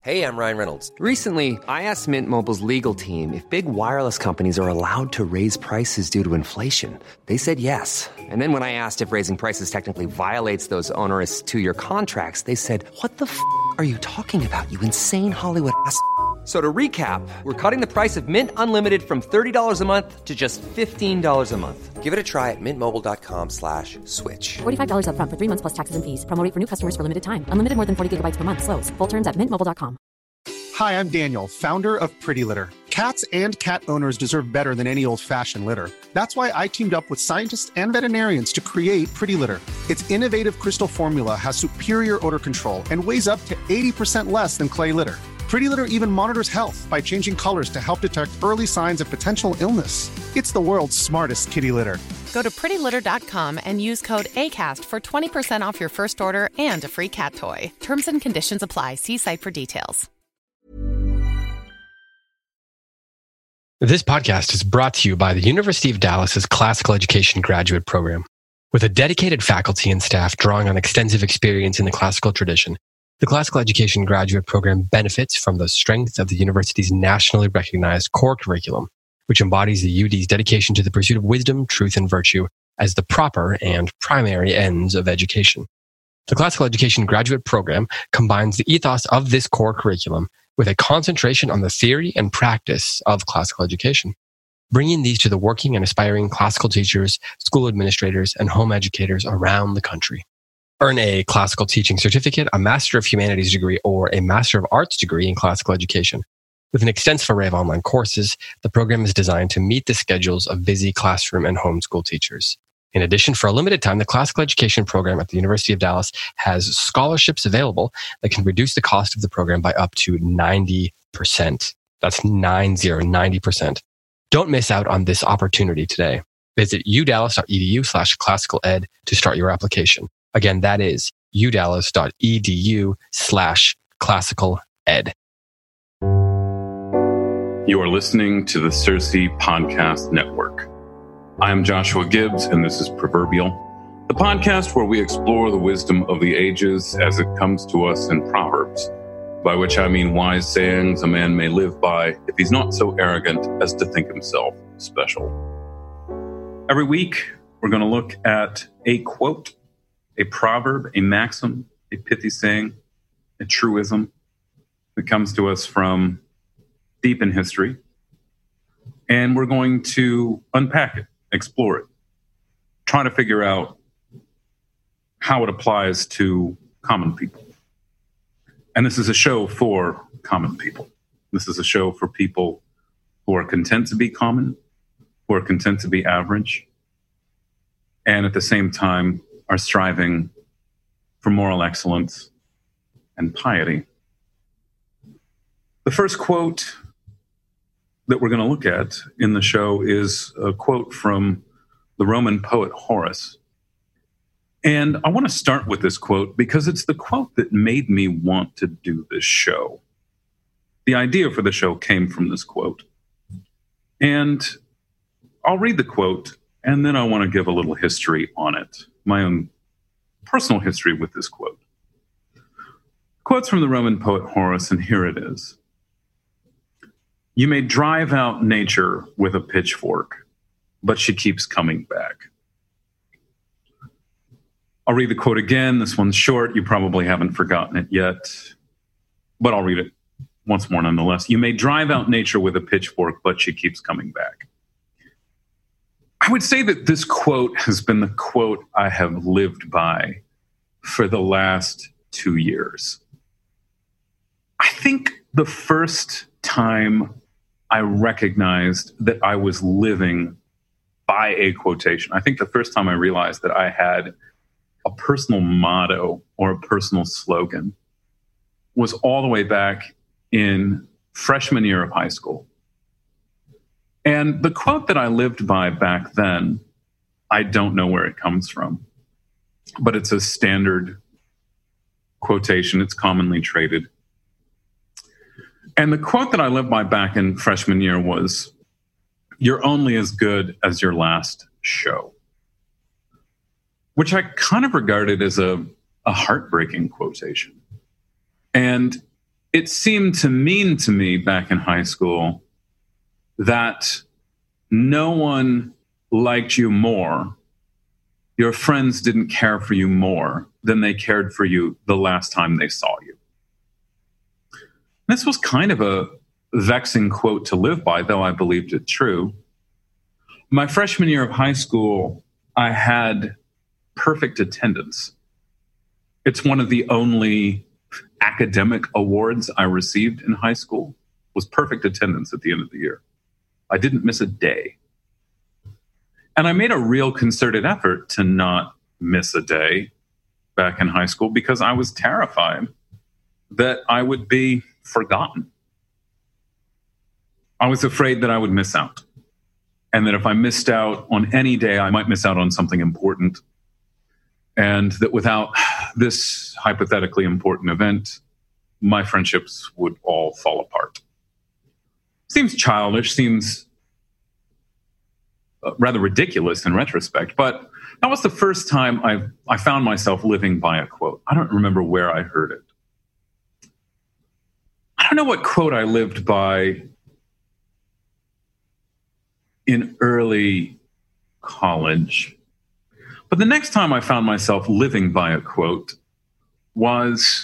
Hey, I'm Ryan Reynolds. Recently, I asked Mint Mobile's legal team if big wireless companies are allowed to raise prices due to inflation. They said yes. And then when I asked if raising prices technically violates those onerous two-year contracts, they said, "What the f*** are you talking about, you insane Hollywood ass?" So to recap, we're cutting the price of Mint Unlimited from $30 a month to just $15 a month. Give it a try at mintmobile.com/switch. $45 up front for 3 months plus taxes and fees. Promo rate for new customers for limited time. Unlimited more than 40 gigabytes per month. Slows full terms at mintmobile.com. Hi, I'm Daniel, founder of Pretty Litter. Cats and cat owners deserve better than any old-fashioned litter. That's why I teamed up with scientists and veterinarians to create Pretty Litter. Its innovative crystal formula has superior odor control and weighs up to 80% less than clay litter. Pretty Litter even monitors health by changing colors to help detect early signs of potential illness. It's the world's smartest kitty litter. Go to prettylitter.com and use code ACAST for 20% off your first order and a free cat toy. Terms and conditions apply. See site for details. This podcast is brought to you by the University of Dallas's Classical Education Graduate Program. With a dedicated faculty and staff drawing on extensive experience in the classical tradition, the Classical Education Graduate Program benefits from the strength of the university's nationally recognized core curriculum, which embodies the UD's dedication to the pursuit of wisdom, truth, and virtue as the proper and primary ends of education. The Classical Education Graduate Program combines the ethos of this core curriculum with a concentration on the theory and practice of classical education, bringing these to the working and aspiring classical teachers, school administrators, and home educators around the country. Earn a classical teaching certificate, a Master of Humanities degree, or a Master of Arts degree in classical education. With an extensive array of online courses, the program is designed to meet the schedules of busy classroom and homeschool teachers. In addition, for a limited time, the Classical Education Program at the University of Dallas has scholarships available that can reduce the cost of the program by up to 90%. That's 90%. Don't miss out on this opportunity today. Visit udallas.edu/classicaled to start your application. Again, that is udallas.edu/classicaled. You are listening to the Cersei Podcast Network. I'm Joshua Gibbs, and this is Proverbial, the podcast where we explore the wisdom of the ages as it comes to us in Proverbs, by which I mean wise sayings a man may live by if he's not so arrogant as to think himself special. Every week, we're going to look at a quote, a proverb, a maxim, a pithy saying, a truism that comes to us from deep in history. And we're going to unpack it, explore it, try to figure out how it applies to common people. And this is a show for common people. This is a show for people who are content to be common, who are content to be average, and at the same time are striving for moral excellence and piety. The first quote that we're going to look at in the show is a quote from the Roman poet Horace. And I want to start with this quote because it's the quote that made me want to do this show. The idea for the show came from this quote. And I'll read the quote, and then I want to give a little history on it, my own personal history with this quote. Quote's from the Roman poet Horace, and here it is. You may drive out nature with a pitchfork, but she keeps coming back. I'll read the quote again. This one's short. You probably haven't forgotten it yet, but I'll read it once more nonetheless. You may drive out nature with a pitchfork, but she keeps coming back. I would say that this quote has been the quote I have lived by for the last 2 years. I think the first time I recognized that I was living by a quotation, I think the first time I realized that I had a personal motto or a personal slogan was all the way back in freshman year of high school. And the quote that I lived by back then, I don't know where it comes from, but it's a standard quotation. It's commonly traded. And the quote that I lived by back in freshman year was, "You're only as good as your last show," which I kind of regarded as a heartbreaking quotation. And it seemed to mean to me back in high school that no one liked you more, your friends didn't care for you more than they cared for you the last time they saw you. This was kind of a vexing quote to live by, though I believed it true. My freshman year of high school, I had perfect attendance. It's one of the only academic awards I received in high school, was perfect attendance at the end of the year. I didn't miss a day. And I made a real concerted effort to not miss a day back in high school because I was terrified that I would be forgotten. I was afraid that I would miss out. And that if I missed out on any day, I might miss out on something important. And that without this hypothetically important event, my friendships would all fall apart. Seems childish, seems rather ridiculous in retrospect, but that was the first time I found myself living by a quote. I don't remember where I heard it. I don't know what quote I lived by in early college, but the next time I found myself living by a quote was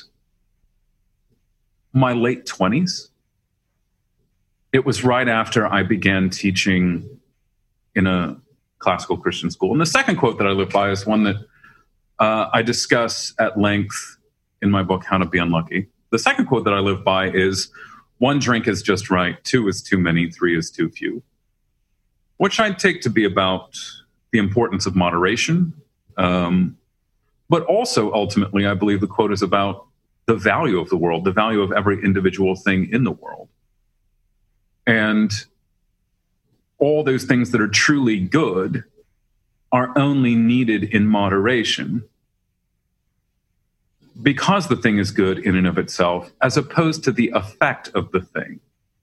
my late 20s. It was right after I began teaching in a classical Christian school. And the second quote that I live by is one that I discuss at length in my book, How to Be Unlucky. The second quote that I live by is, 1 drink is just right, 2 is too many, 3 is too few, which I take to be about the importance of moderation. But also, ultimately, I believe the quote is about the value of the world, the value of every individual thing in the world. And all those things that are truly good are only needed in moderation because the thing is good in and of itself, as opposed to the effect of the thing.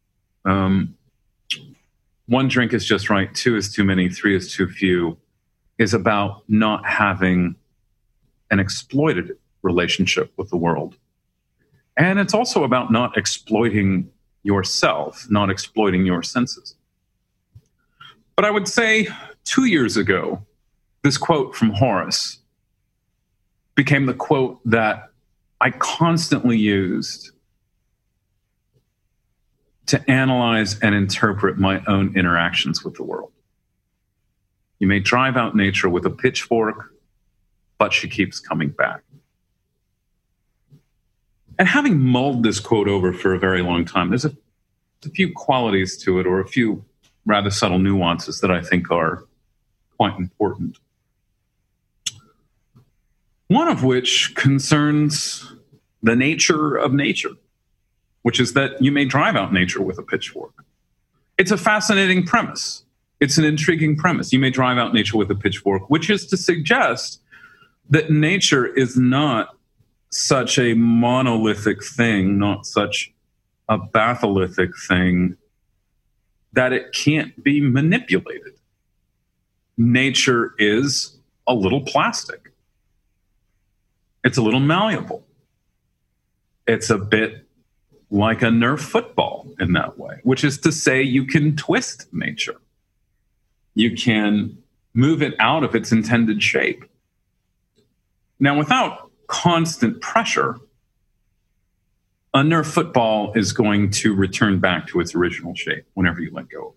1 drink is just right, 2 is too many, 3 is too few, is about not having an exploited relationship with the world. And it's also about not exploiting yourself, not exploiting your senses. But I would say 2 years ago, this quote from Horace became the quote that I constantly used to analyze and interpret my own interactions with the world. You may drive out nature with a pitchfork, but she keeps coming back. And having mulled this quote over for a very long time, there's a few qualities to it, or a few rather subtle nuances that I think are quite important. One of which concerns the nature of nature, which is that you may drive out nature with a pitchfork. It's a fascinating premise. It's an intriguing premise. You may drive out nature with a pitchfork, which is to suggest that nature is not such a monolithic thing, not such a batholithic thing, that it can't be manipulated. Nature is a little plastic. It's a little malleable. It's a bit like a Nerf football in that way, which is to say you can twist nature. You can move it out of its intended shape. Now, without constant pressure, a Nerf football is going to return back to its original shape whenever you let go.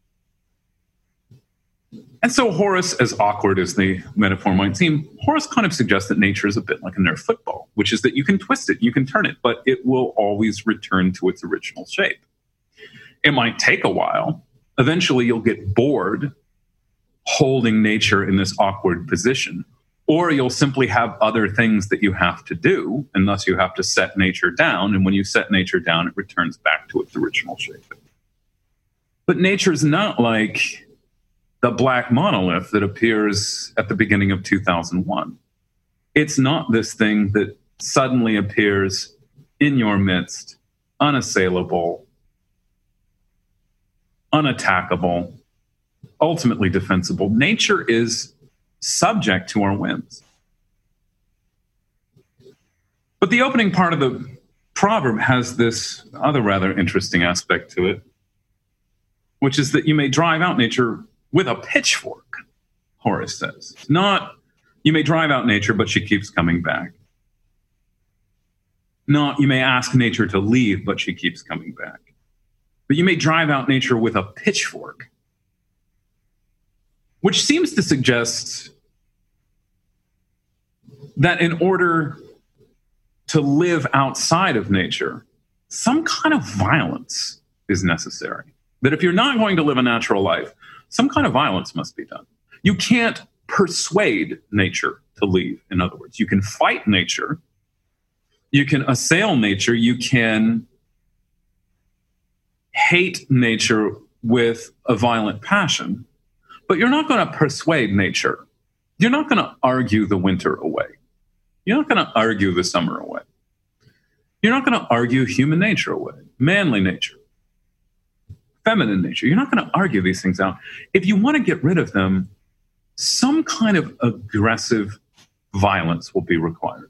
And so Horace, as awkward as the metaphor might seem, Horace kind of suggests that nature is a bit like a Nerf football, which is that you can twist it, you can turn it, but it will always return to its original shape. It might take a while. Eventually, you'll get bored holding nature in this awkward position, or you'll simply have other things that you have to do, and thus you have to set nature down. And when you set nature down, it returns back to its original shape. But nature's not like the black monolith that appears at the beginning of 2001. It's not this thing that suddenly appears in your midst, unassailable, unattackable, ultimately defensible. Nature is subject to our whims. But the opening part of the proverb has this other rather interesting aspect to it, which is that you may drive out nature with a pitchfork, Horace says. Not, you may drive out nature, but she keeps coming back. Not, you may ask nature to leave, but she keeps coming back. But you may drive out nature with a pitchfork, which seems to suggest that in order to live outside of nature, some kind of violence is necessary. That if you're not going to live a natural life, some kind of violence must be done. You can't persuade nature to leave, in other words. You can fight nature, you can assail nature, you can hate nature with a violent passion, but you're not going to persuade nature. You're not going to argue the winter away. You're not going to argue the summer away. You're not going to argue human nature away, manly nature, feminine nature. You're not going to argue these things out. If you want to get rid of them, some kind of aggressive violence will be required.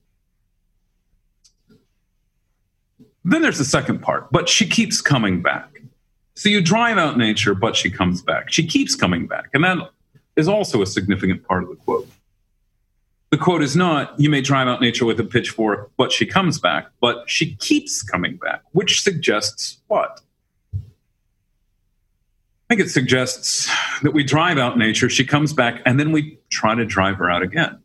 Then there's the second part, but she keeps coming back. So you drive out nature, but she comes back. She keeps coming back. And that is also a significant part of the quote. The quote is not, you may drive out nature with a pitchfork, but she comes back, but she keeps coming back, which suggests what? I think it suggests that we drive out nature, she comes back, and then we try to drive her out again.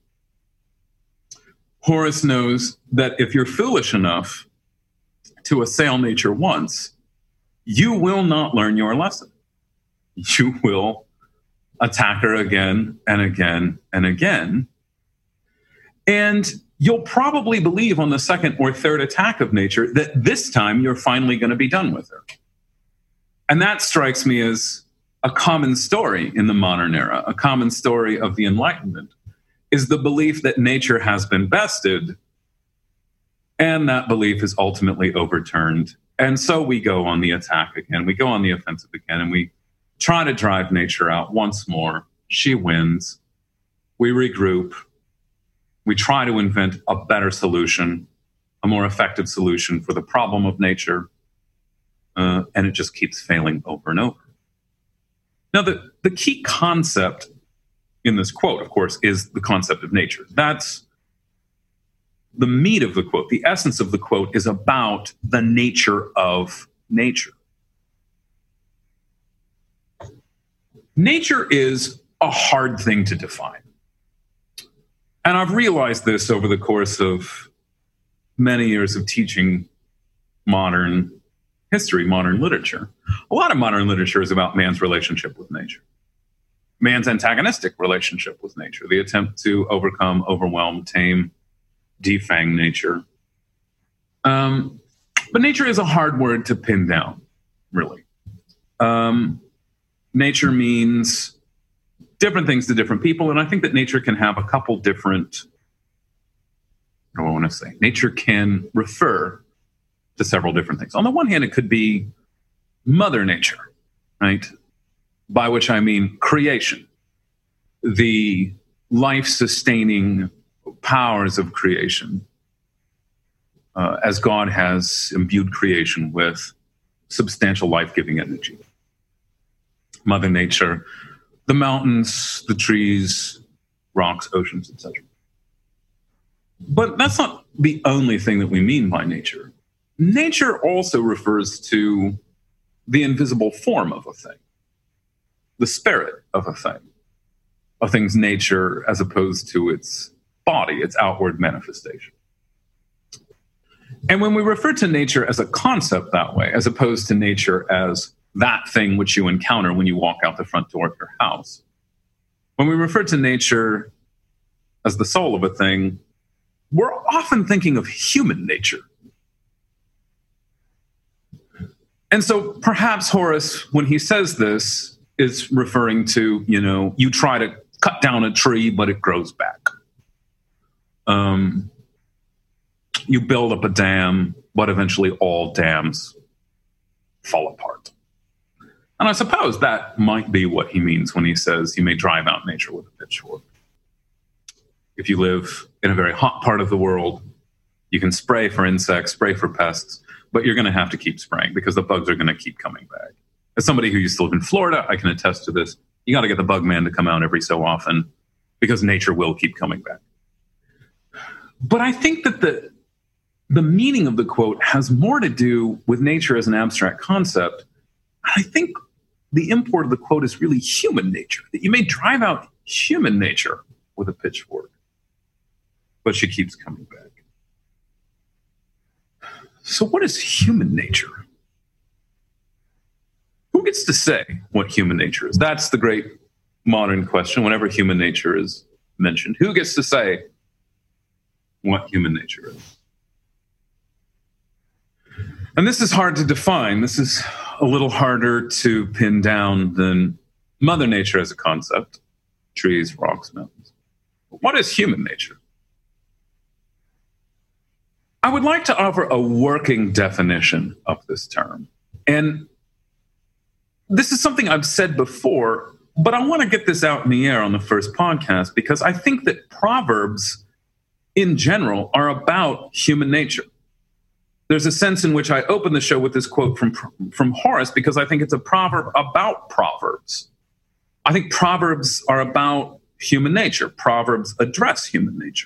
Horace knows that if you're foolish enough to assail nature once, you will not learn your lesson. You will attack her again and again and again. And you'll probably believe on the second or third attack of nature that this time you're finally going to be done with her. And that strikes me as a common story in the modern era, a common story of the Enlightenment, is the belief that nature has been bested, and that belief is ultimately overturned. And so we go on the attack again, we go on the offensive again, and we try to drive nature out once more. She wins. We regroup. We try to invent a better solution, a more effective solution for the problem of nature, and it just keeps failing over and over. Now, the key concept in this quote, of course, is the concept of nature. That's the meat of the quote. The essence of the quote is about the nature of nature. Nature is a hard thing to define. And I've realized this over the course of many years of teaching modern history, modern literature. A lot of modern literature is about man's relationship with nature, man's antagonistic relationship with nature, the attempt to overcome, overwhelm, tame, defang nature. But nature is a hard word to pin down, really. Nature means different things to different people, and I think that nature can have a couple different, what do I want to say? Nature can refer to several different things. On the one hand, it could be Mother Nature, right? By which I mean creation, the life-sustaining powers of creation, as God has imbued creation with substantial life-giving energy. Mother Nature, the mountains, the trees, rocks, oceans, etc. But that's not the only thing that we mean by nature. Nature also refers to the invisible form of a thing, the spirit of a thing, a thing's nature as opposed to its body, its outward manifestation. And when we refer to nature as a concept that way, as opposed to nature as that thing which you encounter when you walk out the front door of your house, when we refer to nature as the soul of a thing, we're often thinking of human nature. And so perhaps Horace, when he says this, is referring to, you try to cut down a tree, but it grows back. You build up a dam, but eventually all dams fall apart. And I suppose that might be what he means when he says you may drive out nature with a pitchfork. If you live in a very hot part of the world, You can spray for insects, spray for pests, but you're going to have to keep spraying because the bugs are going to keep coming back. As somebody who used to live in Florida, I can attest to this. You got to get the bug man to come out every so often because nature will keep coming back. But I think that the meaning of the quote has more to do with nature as an abstract concept. I think the import of the quote is really human nature, that you may drive out human nature with a pitchfork, but she keeps coming back. So what is human nature? Who gets to say what human nature is? That's the great modern question. Whenever human nature is mentioned, who gets to say what human nature is? And this is hard to define. This is a little harder to pin down than Mother Nature as a concept. Trees, rocks, mountains. What is human nature? I would like to offer a working definition of this term. And this is something I've said before, but I want to get this out in the air on the first podcast because I think that Proverbs in general are about human nature. There's a sense in which I open the show with this quote from Horace because I think it's a proverb about Proverbs. I think Proverbs are about human nature. Proverbs address human nature.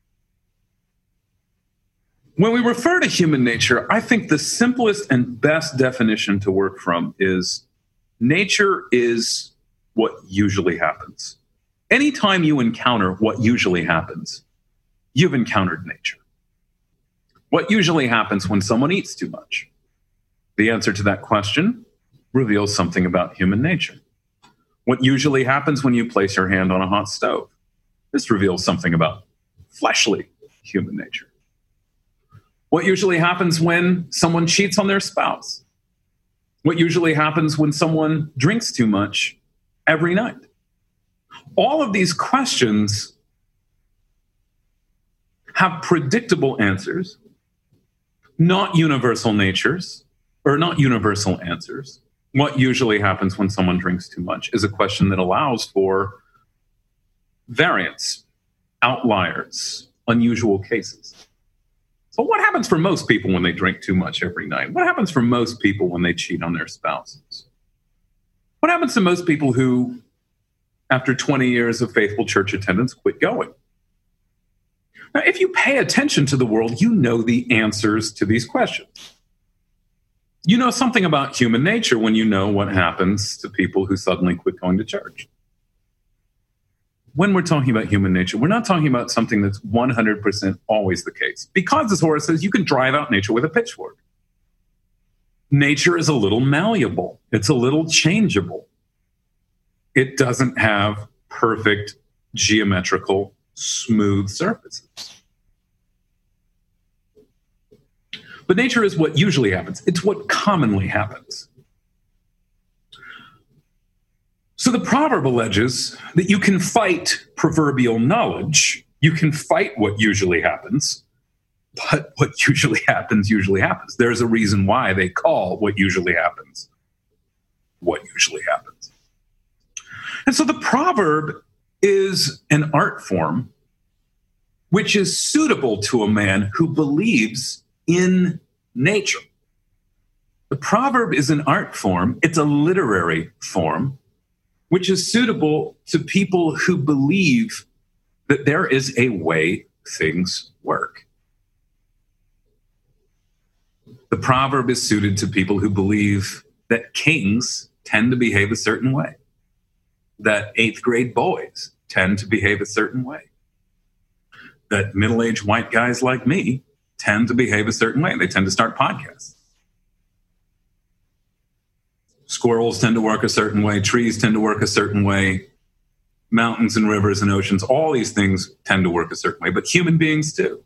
When we refer to human nature, I think the simplest and best definition to work from is nature is what usually happens. Anytime you encounter what usually happens, you've encountered nature. What usually happens when someone eats too much? The answer to that question reveals something about human nature. What usually happens when you place your hand on a hot stove? This reveals something about fleshly human nature. What usually happens when someone cheats on their spouse? What usually happens when someone drinks too much every night? All of these questions have predictable answers, not universal natures, or not universal answers. What usually happens when someone drinks too much is a question that allows for variance, outliers, unusual cases. So what happens for most people when they drink too much every night? What happens for most people when they cheat on their spouses? What happens to most people who, after 20 years of faithful church attendance, quit going? Now, if you pay attention to the world, you know the answers to these questions. You know something about human nature when you know what happens to people who suddenly quit going to church. When we're talking about human nature, we're not talking about something that's 100% always the case. Because, as Horace says, you can drive out nature with a pitchfork. Nature is a little malleable. It's a little changeable. It doesn't have perfect, geometrical, smooth surfaces. But nature is what usually happens. It's what commonly happens. So the proverb alleges that you can fight proverbial knowledge. You can fight what usually happens, but what usually happens usually happens. There's a reason why they call what usually happens what usually happens. And so the proverb is an art form which is suitable to a man who believes in nature. The proverb is an art form. It's a literary form which is suitable to people who believe that there is a way things work. The proverb is suited to people who believe that kings tend to behave a certain way, that 8th grade boys tend to behave a certain way, that middle-aged white guys like me tend to behave a certain way. They tend to start podcasts. Squirrels tend to work a certain way. Trees tend to work a certain way. Mountains and rivers and oceans, all these things tend to work a certain way, but human beings too.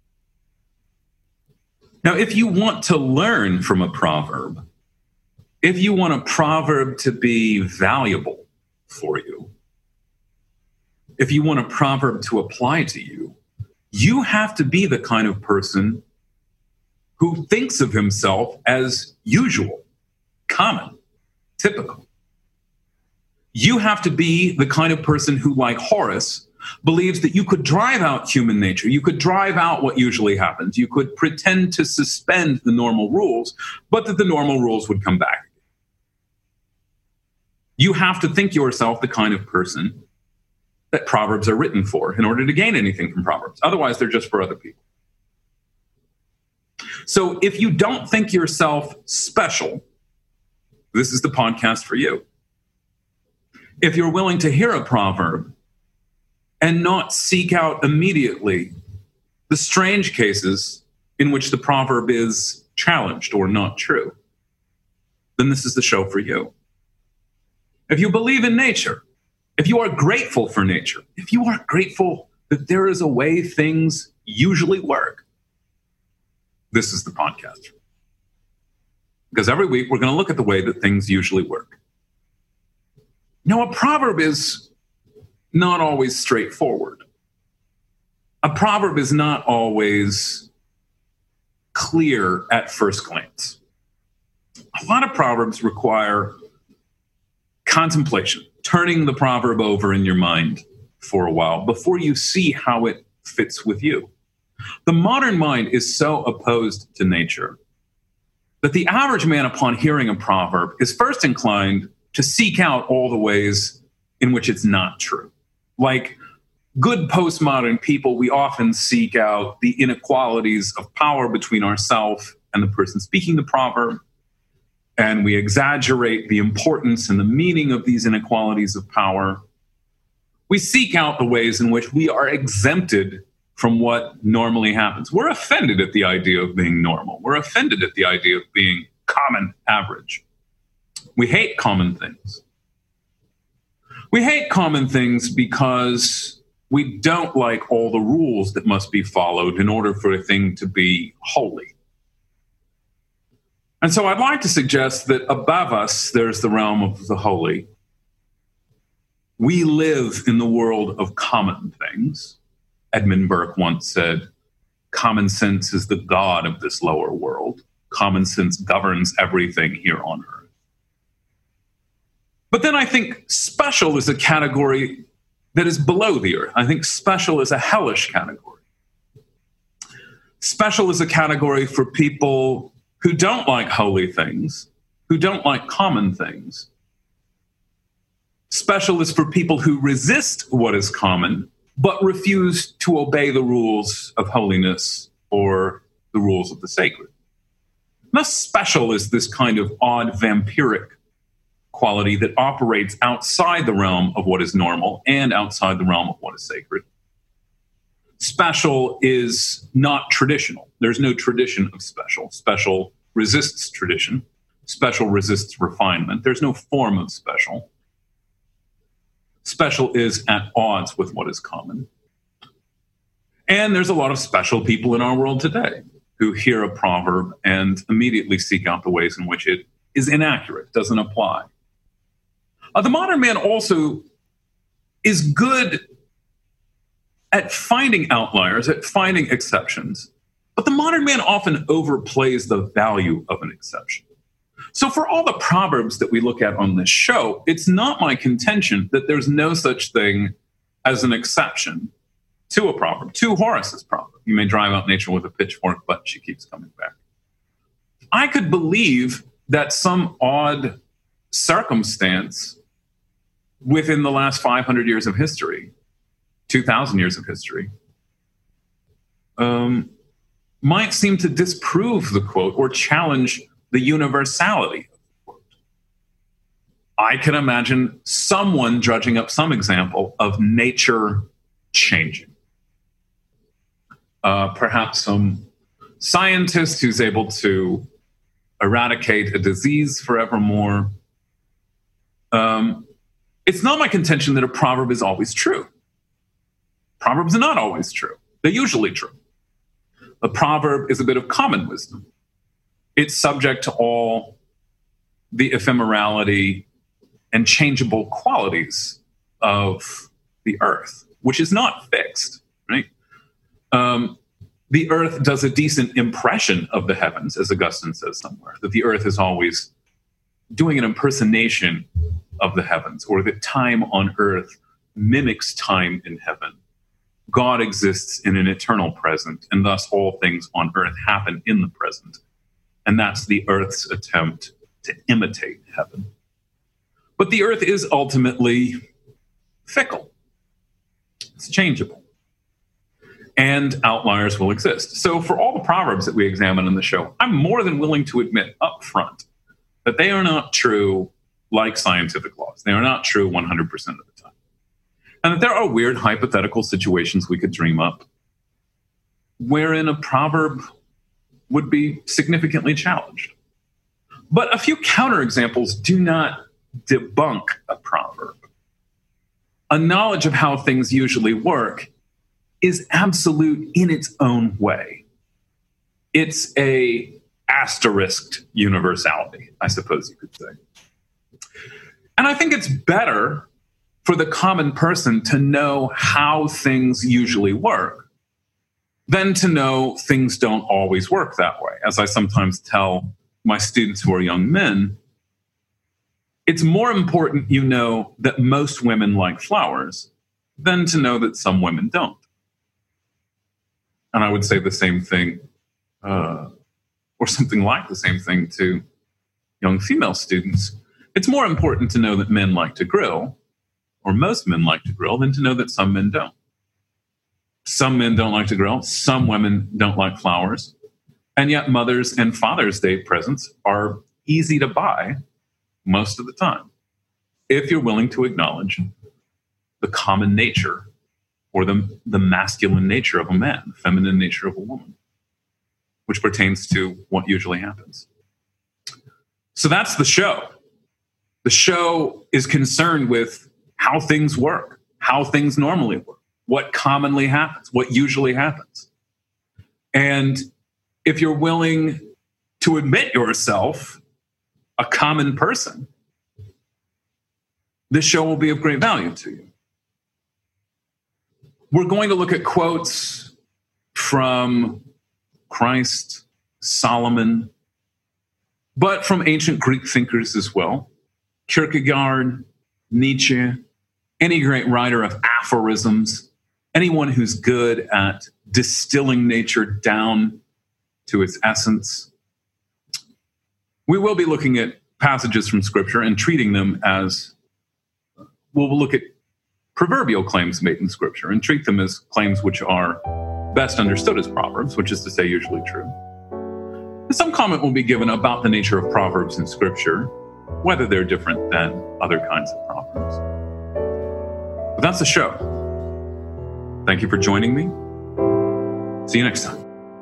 Now, if you want to learn from a proverb, if you want a proverb to be valuable for you, if you want a proverb to apply to you, you have to be the kind of person who thinks of himself as usual, common, typical. You have to be the kind of person who, like Horace, believes that you could drive out human nature. You could drive out what usually happens. You could pretend to suspend the normal rules, but that the normal rules would come back. You have to think yourself the kind of person that Proverbs are written for in order to gain anything from Proverbs. Otherwise, they're just for other people. So if you don't think yourself special, this is the podcast for you. If you're willing to hear a proverb and not seek out immediately the strange cases in which the proverb is challenged or not true, then this is the show for you. If you believe in nature, if you are grateful for nature, if you are grateful that there is a way things usually work, this is the podcast. Because every week we're going to look at the way that things usually work. Now, a proverb is not always straightforward. A proverb is not always clear at first glance. A lot of proverbs require contemplation, turning the proverb over in your mind for a while before you see how it fits with you. The modern mind is so opposed to nature that the average man, upon hearing a proverb, is first inclined to seek out all the ways in which it's not true. Like good postmodern people, we often seek out the inequalities of power between ourselves and the person speaking the proverb, and we exaggerate the importance and the meaning of these inequalities of power. We seek out the ways in which we are exempted from what normally happens. We're offended at the idea of being normal. We're offended at the idea of being common, average. We hate common things. We hate common things because we don't like all the rules that must be followed in order for a thing to be holy. And so I'd like to suggest that above us, there's the realm of the holy. We live in the world of common things. Edmund Burke once said, "Common sense is the god of this lower world. Common sense governs everything here on earth." But then I think special is a category that is below the earth. I think special is a hellish category. Special is a category for people who don't like holy things, who don't like common things. Special is for people who resist what is common, but refuse to obey the rules of holiness or the rules of the sacred. Thus, special is this kind of odd vampiric quality that operates outside the realm of what is normal and outside the realm of what is sacred. Special is not traditional. There's no tradition of special. Special resists tradition. Special resists refinement. There's no form of special. Special is at odds with what is common. And there's a lot of special people in our world today who hear a proverb and immediately seek out the ways in which it is inaccurate, doesn't apply. The modern man also is good at finding outliers, at finding exceptions. But the modern man often overplays the value of an exception. So for all the proverbs that we look at on this show, it's not my contention that there's no such thing as an exception to a proverb, to Horace's proverb. You may drive out nature with a pitchfork, but she keeps coming back. I could believe that some odd circumstance within the last 500 years of history, 2,000 years of history, might seem to disprove the quote or challenge the universality of the quote. I can imagine someone dredging up some example of nature changing. Perhaps some scientist who's able to eradicate a disease forevermore. It's not my contention that a proverb is always true. Proverbs are not always true. They're usually true. A proverb is a bit of common wisdom. It's subject to all the ephemerality and changeable qualities of the earth, which is not fixed, right? The earth does a decent impression of the heavens, as Augustine says somewhere, that the earth is always doing an impersonation of the heavens, or that time on earth mimics time in heaven. God exists in an eternal present, and thus all things on earth happen in the present. And that's the earth's attempt to imitate heaven. But the earth is ultimately fickle. It's changeable. And outliers will exist. So for all the proverbs that we examine in the show, I'm more than willing to admit up front that they are not true like scientific laws. They are not true 100% of the time. And that there are weird hypothetical situations we could dream up wherein a proverb would be significantly challenged. But a few counterexamples do not debunk a proverb. A knowledge of how things usually work is absolute in its own way. It's a asterisked universality, I suppose you could say. And I think it's better for the common person to know how things usually work than to know things don't always work that way. As I sometimes tell my students who are young men, it's more important you know that most women like flowers than to know that some women don't. And I would say the same thing, or something like the same thing to young female students. It's more important to know that men like to grill, or most men like to grill, than to know that some men don't. Some men don't like to grill. Some women don't like flowers. And yet Mother's and Father's Day presents are easy to buy most of the time, if you're willing to acknowledge the common nature or the masculine nature of a man, the feminine nature of a woman, which pertains to what usually happens. So that's the show. The show is concerned with how things work, how things normally work, what commonly happens, what usually happens. And if you're willing to admit yourself a common person, this show will be of great value to you. We're going to look at quotes from Christ, Solomon, but from ancient Greek thinkers as well. Kierkegaard, Nietzsche, any great writer of aphorisms, anyone who's good at distilling nature down to its essence. We will be looking at passages from Scripture and treating them as, we'll look at proverbial claims made in Scripture and treat them as claims which are best understood as proverbs, which is to say usually true. And some comment will be given about the nature of proverbs in Scripture, whether they're different than other kinds of proverbs. But that's the show. Thank you for joining me. See you next time.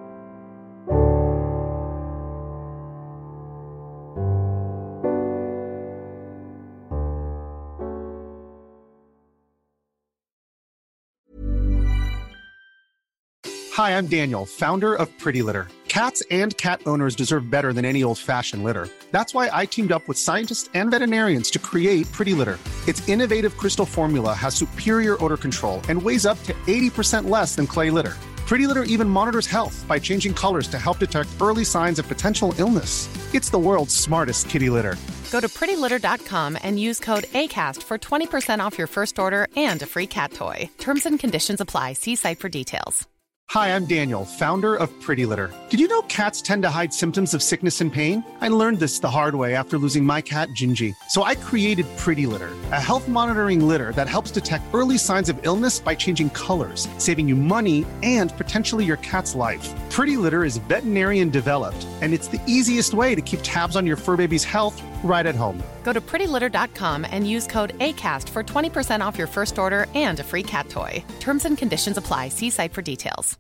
Hi, I'm Daniel, founder of Pretty Litter. Cats and cat owners deserve better than any old-fashioned litter. That's why I teamed up with scientists and veterinarians to create Pretty Litter. Its innovative crystal formula has superior odor control and weighs up to 80% less than clay litter. Pretty Litter even monitors health by changing colors to help detect early signs of potential illness. It's the world's smartest kitty litter. Go to prettylitter.com and use code ACAST for 20% off your first order and a free cat toy. Terms and conditions apply. See site for details. Hi, I'm Daniel, founder of Pretty Litter. Did you know cats tend to hide symptoms of sickness and pain? I learned this the hard way after losing my cat, Gingy. So I created Pretty Litter, a health monitoring litter that helps detect early signs of illness by changing colors, saving you money and potentially your cat's life. Pretty Litter is veterinarian developed, and it's the easiest way to keep tabs on your fur baby's health right at home. Go to prettylitter.com and use code ACAST for 20% off your first order and a free cat toy. Terms and conditions apply. See site for details.